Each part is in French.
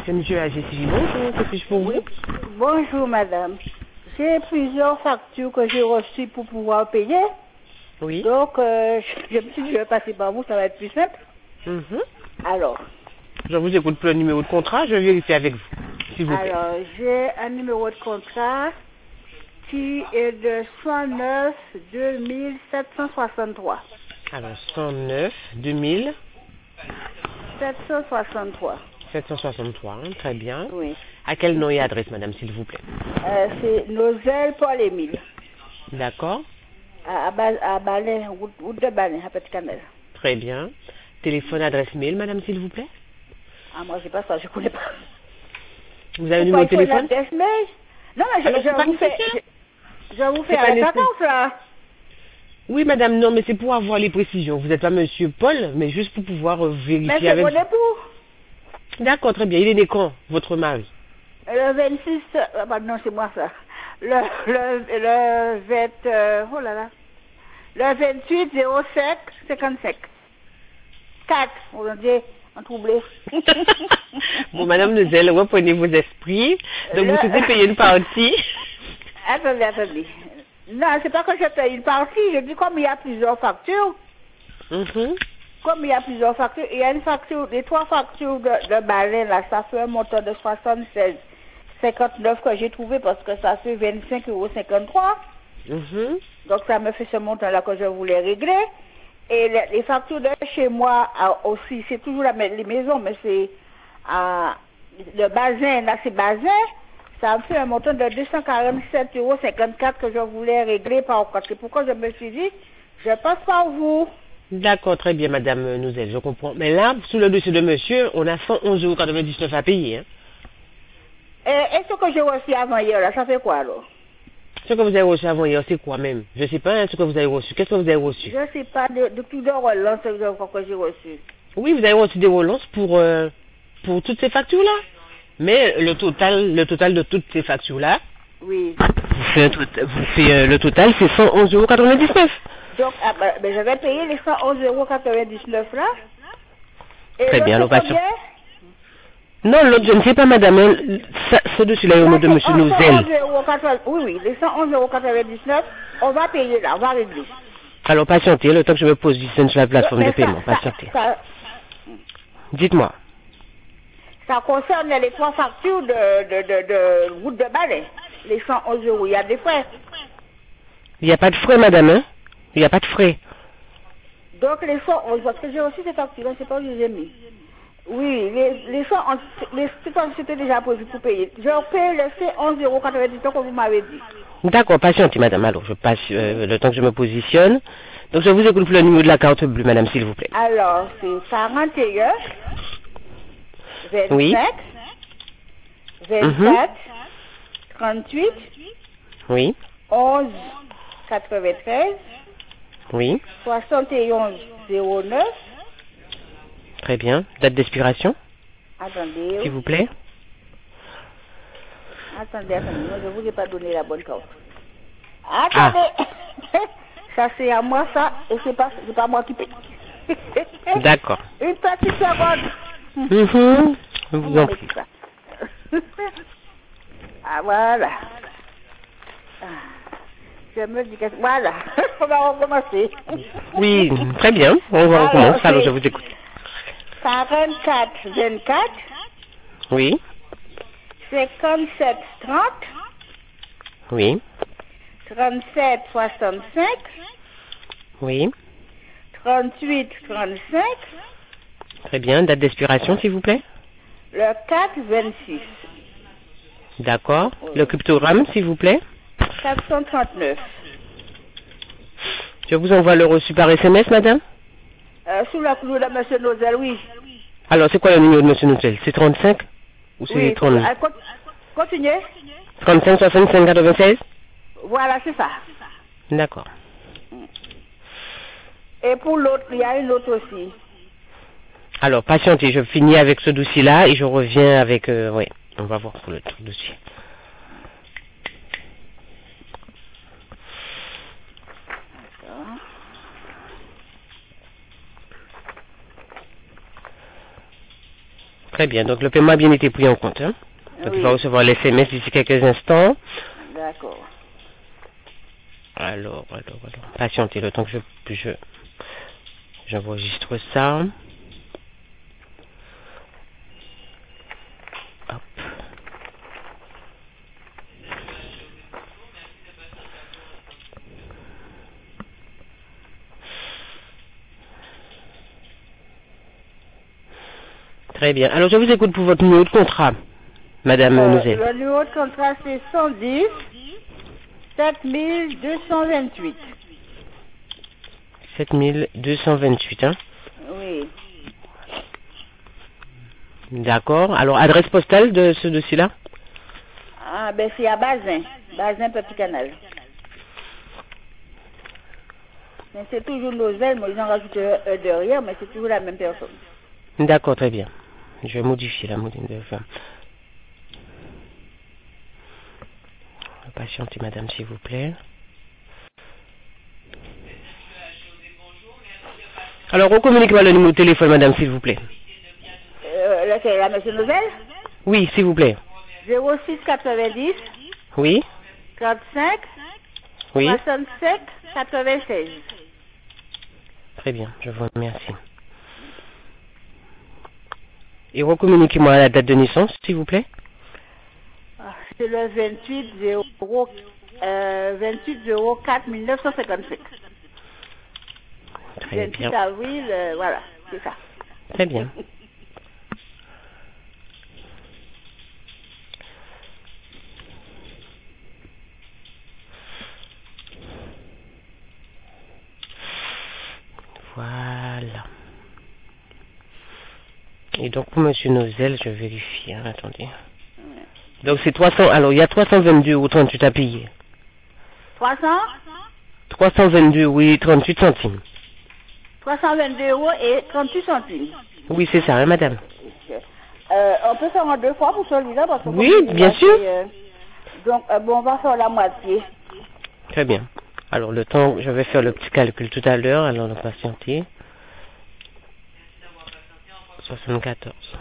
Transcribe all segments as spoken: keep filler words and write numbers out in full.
C'est monsieur Agé Civil. Bonjour, que puis-je pour vous? Oui. Bonjour madame. J'ai plusieurs factures que j'ai reçues pour pouvoir payer. Oui. Donc, euh, je me suis dit, je vais passer par vous, ça va être plus simple. Mhm. Alors, Je vous écoute pour le numéro de contrat, je vais vérifier avec vous, s'il vous plaît. alors j'ai un numéro de contrat qui est de cent neuf deux mille sept cent soixante-trois. Alors, cent neuf deux mille sept cent soixante-trois. sept cent soixante-trois, hein, très bien. Oui. À quel nom et adresse, madame, s'il vous plaît? Euh, c'est Nozelle Paul-Émile. D'accord, À, à, Ba- à Balais, route, route de Balais, à Petit-Canel. très bien. Téléphone, adresse mail, madame, s'il vous plaît? Ah, moi, j'ai pas ça, je connais pas. Vous avez le Pourquoi numéro il de faut une téléphone? adresse mail? Non, mais je, Alors, c'est pas je vous fais, nécessaire. je, je vous fais C'est pas à la nécessaire. cadence, là. Oui, madame, non, mais c'est pour avoir les précisions. Vous n'êtes pas monsieur Paul, mais juste pour pouvoir euh, Mais vérifier c'est mon avec vous. époux. D'accord, très bien. Il est né quand, votre mari? Le vingt-six, ah bah non, c'est moi ça. Le, le, le vingt, euh, oh là là. Le vingt-huit zéro cinq cinquante-cinq. quatre, on va dire, en troublé. Bon, madame Neuzel, reprenez vos esprits. Donc, vous Le- souhaitez payer une partie. Attendez, attendez. Non, c'est pas que je paye une partie, je dis comme il y a plusieurs factures, Mhm. comme il y a plusieurs factures, il y a une facture, les trois factures de, de balai, là, ça fait un montant de soixante-seize cinquante-neuf que j'ai trouvé parce que ça fait vingt-cinq euros cinquante-trois. Mhm. Donc ça me fait ce montant-là que je voulais régler. Et les, les factures de chez moi ah, aussi, c'est toujours la, même- les maisons, mais c'est ah, le bazin, là c'est bazin, ça me fait un montant de deux cent quarante-sept euros cinquante-quatre que je voulais régler par contre. C'est pourquoi je me suis dit, je passe par vous. D'accord, très bien, madame Neuzel, je comprends. Mais là, sous le dossier de monsieur, on a cent onze euros quatre-vingt-dix-neuf à payer. Hein. Et, et ce que j'ai reçu avant hier, là, ça fait quoi alors? Ce que vous avez reçu avant hier, c'est quoi même? Je ne sais pas hein, ce que vous avez reçu. Qu'est-ce que vous avez reçu? Je ne sais pas de, de tout de relance que que j'ai reçu. Oui, vous avez reçu des relances pour, euh, pour toutes ces factures-là. Mais le total, le total de toutes ces factures-là, Oui. vous faites, un tot- vous faites, euh, le total, c'est cent onze euros quatre-vingt-dix-neuf. Donc, ah, ben, ben, j'avais payé les cent onze euros quatre-vingt-dix-neuf là. Et Très bien, l'autre alors, combien? non, l'autre, je ne sais pas, madame. hein, Ça, ce dessus-là est au Ça nom de c'est monsieur Nozel. cent onze euros quatre-vingt-dix-neuf. Oui, oui, les cent onze euros quatre-vingt-dix-neuf, on va payer là, on va régler. Alors, patientez, le temps que je me positionne sur la plateforme de Mais ça, paiement. ça, Patientez. ça, Dites-moi. ça concerne les trois factures de, de, de, de route de balai. Les cent onze euros, il y a des frais. Il n'y a pas de frais, madame, hein? Il n'y a pas de frais. Donc les cent onze, parce que j'ai aussi ces factures, je ne sais pas où je les ai mis. Oui, les, les cent onze, les, c'était déjà prévu pour payer. Je paye les cent onze euros quatre-vingt-dix-neuf comme vous m'avez dit. D'accord, patientez, madame. Alors, je passe euh, le temps que je me positionne. Donc, je vous écoute pour le numéro de la carte bleue, madame, s'il vous plaît. Alors, c'est quarante et un, Oui. vingt-cinq, Mhm. vingt-quatre, trente-huit, Oui. onze, quatre-vingt-treize, Oui. soixante et onze, zéro neuf. Très bien. Date d'expiration, Attendez, s'il vous plaît. attendez, attendez, non, je ne vous ai pas donné la bonne carte. Ah. Attendez, ça c'est à moi ça, et c'est pas, c'est pas moi qui paye. D'accord. Une petite seconde. Mhm. Je On vous va en mettre prie. ça. Ah voilà. Ah, je me dis que voilà, on va recommencer. Oui, très bien. On va Alors, recommencer. Alors, c'est je vous écoute. quarante-quatre, vingt-quatre, Oui. cinquante-sept, trente, Oui. trente-sept, soixante-cinq, Oui. trente-huit, trente-cinq, Très bien. Date d'expiration, s'il vous plaît. le quatre, vingt-six, D'accord. Le cryptogramme, s'il vous plaît. quatre cent trente-neuf. Je vous envoie le reçu par S M S, madame. Euh, sous la couleur de M. Nozel, oui. Alors, c'est quoi le numéro de monsieur Noutel? C'est trente-cinq ou c'est Oui, trente ah, con- continuez. trente-cinq, soixante-cinq, quatre-vingt-seize? Voilà, c'est ça. D'accord. Et pour l'autre, il y a une autre aussi. Alors, patientez, je finis avec ce dossier-là et je reviens avec... Euh, oui, on va voir pour le autre dossier. Très bien. Donc, le paiement a bien été pris en compte. Hein? Donc, Oui. il va recevoir l'S M S d'ici quelques instants. D'accord. Alors, alors, alors. Patientez le temps que je, je, j'enregistre ça. Hop. Très bien. Alors, je vous écoute pour votre numéro de contrat, Madame Euh, Nouzet. le numéro de contrat, c'est cent dix, sept mille deux cent vingt-huit. sept mille deux cent vingt-huit, hein. Oui. D'accord. Alors, adresse postale de ce dossier-là? Ah, ben c'est à Bazin. Bazin, Petit Canal. Mais c'est toujours Nozel, moi ils ont rajouté un E derrière, mais c'est toujours la même personne. D'accord, très bien. Je vais modifier la modifier. Patientez, madame, s'il vous plaît. Alors, recommuniquez-moi le numéro de téléphone, madame, s'il vous plaît. Euh, là, c'est la monsieur Nozel? Oui, s'il vous plaît. zéro six quatre-vingt-dix, Oui, trente-cinq, oui. soixante-sept, quatre-vingt-seize. Très bien, je vous remercie. Et recommuniquez-moi la date de naissance, s'il vous plaît. Ah, c'est le vingt-huit zéro euh, vingt-huit zéro quatre mille neuf cent cinquante-cinq. Très bien. vingt-huit avril, euh, voilà, c'est ça. Très bien. Voilà. Et donc pour Monsieur Nozel, je vérifie, hein, attendez. Ouais. Donc c'est trois cents, alors il y a trois cent vingt-deux ou trente-huit à payer. trois cents trois cent vingt-deux, oui, trente-huit centimes. trois cent vingt-deux euros et trente-huit centimes. Oui, c'est ça, hein, madame. Euh, on peut faire en deux fois pour celui-là parce que Oui, comme je dis, bien là, sûr. c'est, euh, donc, euh, bon, on va faire la moitié. Très bien. Alors le temps, je vais faire le petit calcul tout à l'heure, alors le patienter. soixante-quatorze.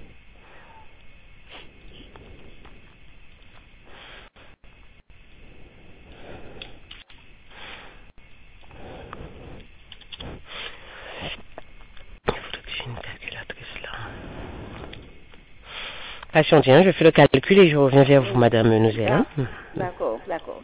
Il faudrait que j'ai une calculatrice là. Patientez, hein, je fais le calcul et je reviens vers vous, madame Nozel. Hein. Ah, d'accord, d'accord.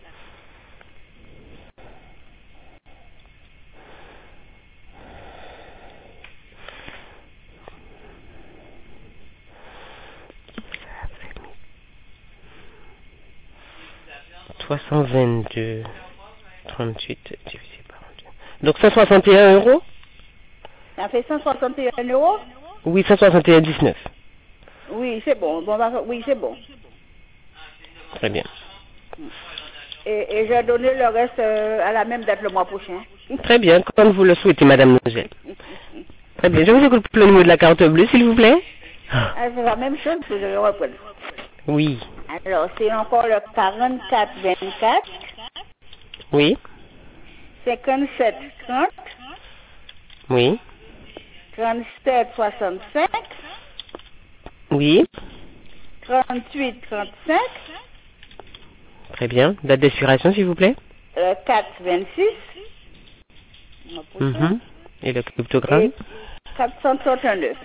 trois cent vingt-deux, trente-huit divisé par deux. Donc cent soixante et un euros? Ça fait cent soixante et un euros? Oui, cent soixante et un virgule dix-neuf. Oui, c'est bon. bon on va, oui, c'est bon. Très bien. Et, et j'ai donné le reste euh, à la même date le mois prochain. Très bien, comme vous le souhaitez, madame Nozel. Très bien, je vous écoute pour le numéro de la carte bleue, s'il vous plaît. Ah, c'est la même chose que je vais reprendre. Oui. Alors, c'est encore le quarante-quatre vingt-quatre, Oui. cinquante-sept trente, Oui. trente-sept soixante-cinq, Oui. trente-huit trente-cinq, Très bien. Date d'expiration, s'il vous plaît. le quatre vingt-six, mois prochain, Mhm. Et le cryptogramme. et quatre cent soixante-neuf.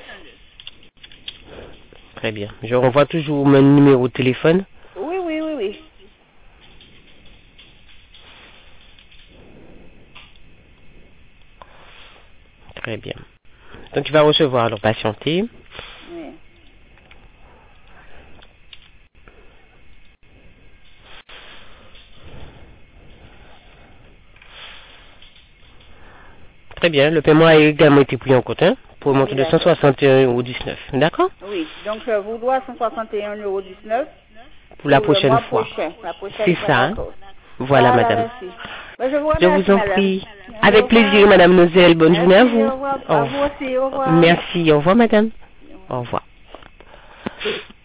Très bien. Je renvoie toujours mon numéro de téléphone. Oui, oui, oui, oui. Très bien. Donc il va recevoir, alors patienter. Oui. Très bien. Le paiement a également été pris en compte, hein, pour un montant Oui, de cent soixante et un euros dix-neuf. D'accord? Oui, donc je vous dois cent soixante et un euros dix-neuf Pour la pour le prochaine mois fois. prochain. La prochaine C'est fois, ça, hein? d'accord. Voilà, madame. Merci. Ben, je vous Je remercie, vous en madame. prie. Au Avec revoir. plaisir, madame Nozel. Bonne journée à Merci, vous. au revoir. Au À revoir. vous aussi, au revoir. Merci. Au revoir, madame. Au revoir.